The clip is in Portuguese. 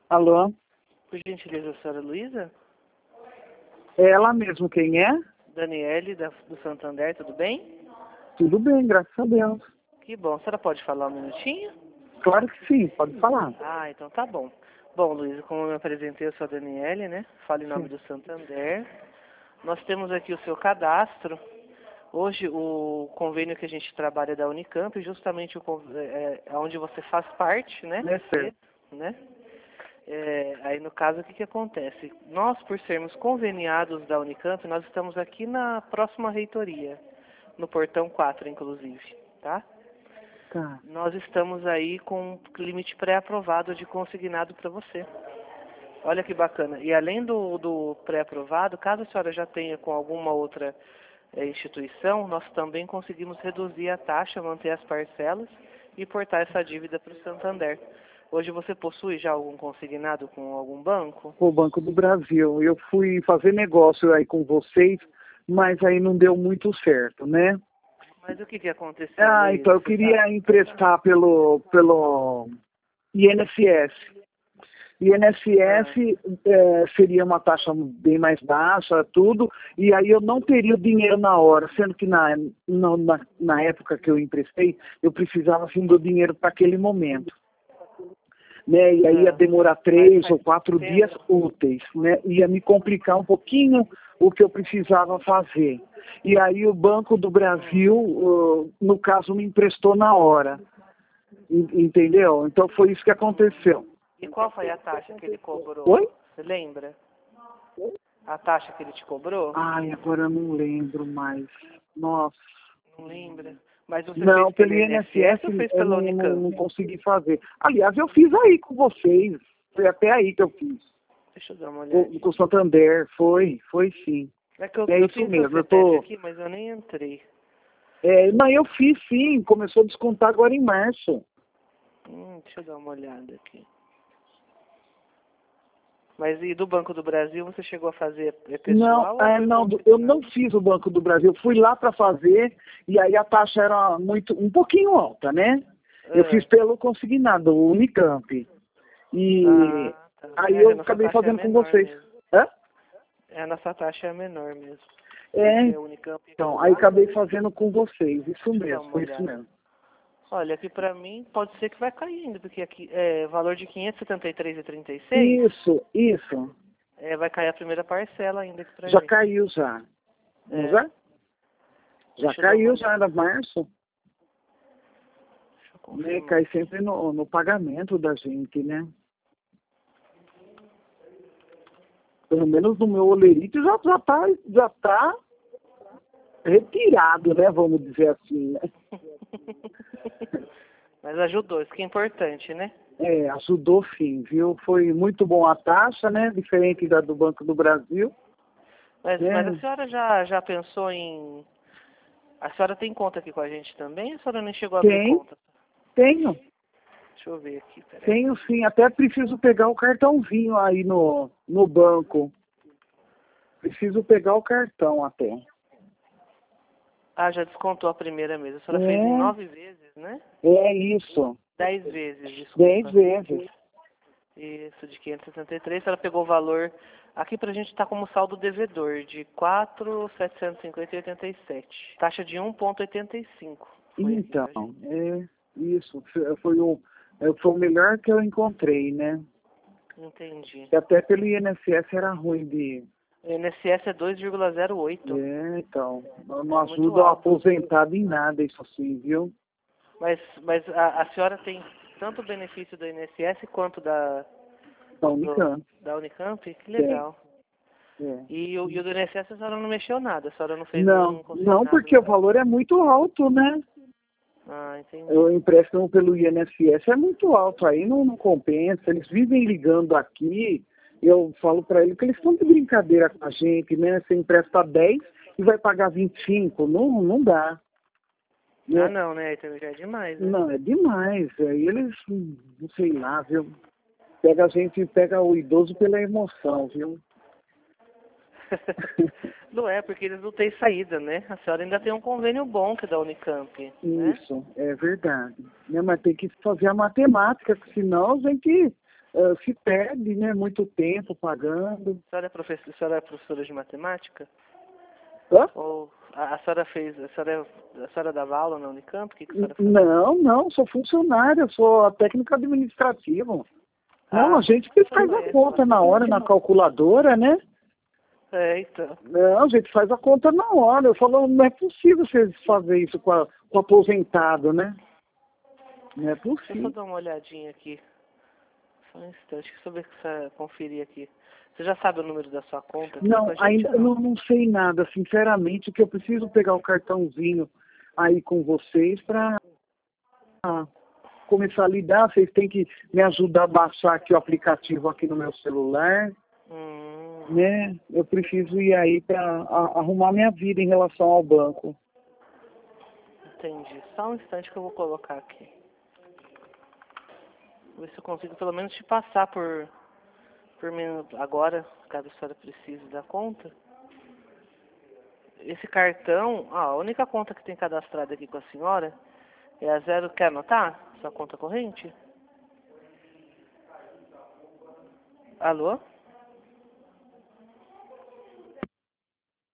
Alô? Por gentileza, a senhora Luísa? É ela mesmo, quem é? Daniele, do Santander, tudo bem? Tudo bem, graças a Deus. Que bom. A senhora pode falar um minutinho? Claro que sim, pode falar. Ah, então tá bom. Bom, Luísa, como eu me apresentei, eu sou a Daniele, né? Falo em nome Sim. do Santander. Nós temos aqui o seu cadastro. Hoje, o convênio que a gente trabalha é da Unicamp, justamente onde você faz parte, né? É certo. Né? Aí, no caso, o que acontece? Nós, por sermos conveniados da Unicamp, nós estamos aqui na próxima reitoria, no portão 4, inclusive, tá? Tá. Nós estamos aí com limite pré-aprovado de consignado para você. Olha que bacana. E além do pré-aprovado, caso a senhora já tenha com alguma outra instituição, nós também conseguimos reduzir a taxa, manter as parcelas e portar essa dívida para o Santander. Hoje você possui já algum consignado com algum banco? O Banco do Brasil. Eu fui fazer negócio aí com vocês, mas aí não deu muito certo, né? Mas o que aconteceu, Ah, Luísa? então eu Você queria sabe? emprestar pelo INSS. INSS seria uma taxa bem mais baixa, tudo, e aí eu não teria o dinheiro na hora, sendo que na época que eu emprestei, eu precisava assim, do dinheiro para aquele momento. Né? E aí ia demorar 3 ou 4 dias úteis, né? Ia me complicar um pouquinho o que eu precisava fazer. E aí o Banco do Brasil, no caso, me emprestou na hora, entendeu? Então foi isso que aconteceu. E qual foi a taxa que ele cobrou? Oi? Você lembra? A taxa que ele te cobrou? Ai, agora eu não lembro mais. Nossa. Não lembra? Mas você Não, fez pelo pelo INSS ou INSS fez eu pela não Unicamp? consegui fazer. Aliás, eu fiz aí com vocês. Foi até aí que eu fiz. Deixa eu dar uma Com olhadinha. o Santander, foi sim. É que eu É isso tenho seu mesmo, eu CPF tô... aqui, mas eu nem entrei. Não, eu fiz sim, começou a descontar agora em março. Deixa eu dar uma olhada aqui. Mas e do Banco do Brasil você chegou a fazer Não, pessoal ou foi não, eu não consignado? fiz o Banco do Brasil, fui lá para fazer e aí a taxa era um pouquinho alta, né? Eu fiz pelo consignado, o Unicamp. E Tá. aí A eu nossa acabei taxa é fazendo com menor vocês. mesmo. Hã? A nossa taxa é menor mesmo. É, Porque a Unicamp é então, aí privada, acabei né? fazendo com vocês, isso Deixa eu dar mesmo, uma foi isso olhada. mesmo. Olha, aqui pra mim pode ser que vai caindo, porque aqui é valor de 573,36. Isso. Vai cair a primeira parcela ainda aqui pra Já gente. caiu já. Não já? Já Deixa eu dar uma caiu, já olhada. era março. Deixa eu Né? confirmar. Cai sempre no pagamento da gente, né? Pelo menos no meu olerite já tá retirado, né? Vamos dizer assim, né? Mas ajudou, isso que é importante, né? Ajudou sim, viu? Foi muito bom a taxa, né? Diferente da do Banco do Brasil. Mas Né? a senhora já pensou em... A senhora tem conta aqui com a gente também? Ou a senhora nem chegou a abrir conta? Tenho Deixa eu ver aqui, peraí. sim. Até preciso pegar o cartãozinho aí no banco. Preciso pegar o cartão até. Ah, já descontou a primeira mesmo. A senhora fez em 9 vezes, né? É isso. 10 vezes, 10 desculpa. vezes. Isso, de 563. A senhora pegou o valor... Aqui pra gente tá como saldo devedor, de 4.750,87. Taxa de 1,85. Então, isso. Foi o melhor que eu encontrei, né? Entendi. E até pelo INSS era ruim de... O INSS é 2,08. Então, não É muito ajuda o alto. aposentado em nada isso assim, viu? Mas a senhora tem tanto o benefício do INSS quanto Da Unicamp. da Unicamp? Que legal. É. E o do INSS a senhora não mexeu nada, a senhora não fez Não, nenhum consignado, porque o valor é muito alto, né? Ah, entendi. O empréstimo pelo INSS é muito alto, aí não compensa. Eles vivem ligando aqui, eu falo para eles que eles estão de brincadeira com a gente, né? Você empresta 10 e vai pagar 25, não dá. Ah, não, né? Então já é demais, né? Não, é demais. Aí eles, não sei lá, viu? Pega o idoso pela emoção, viu? Não é, porque eles não têm saída, né? A senhora ainda tem um convênio bom que é da Unicamp, né? Isso, é verdade. Né? Mas tem que fazer a matemática, porque senão a gente se perde, né? Muito tempo pagando. A senhora é professora de matemática? Hã? Ou a senhora dava aula na Unicamp? O que a senhora faz? Não, sou funcionária, sou a técnica administrativa. Não, a gente que faz a conta na hora, na calculadora, né? Então. Não, a gente faz a conta na hora. Eu falo, não é possível vocês fazer isso com o aposentado, né? Não é Deixa eu possível. só dar uma olhadinha aqui. Só um instante, conferir aqui. Você já sabe o número da sua conta aqui Não, com a gente? ainda não sei nada, sinceramente, que eu preciso pegar o cartãozinho aí com vocês para começar a lidar. Vocês têm que me ajudar a baixar aqui o aplicativo aqui no meu celular, né? Eu preciso ir aí para arrumar minha vida em relação ao banco. Entendi. Só um instante que eu vou colocar aqui. Vou ver se eu consigo pelo menos te passar por mim agora, caso a senhora precise da conta. Esse cartão, a única conta que tem cadastrada aqui com a senhora é a zero. Quer anotar? Sua conta corrente? Alô?